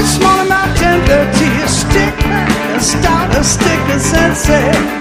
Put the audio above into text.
small amount tender to your stick, a start a stick of sensei.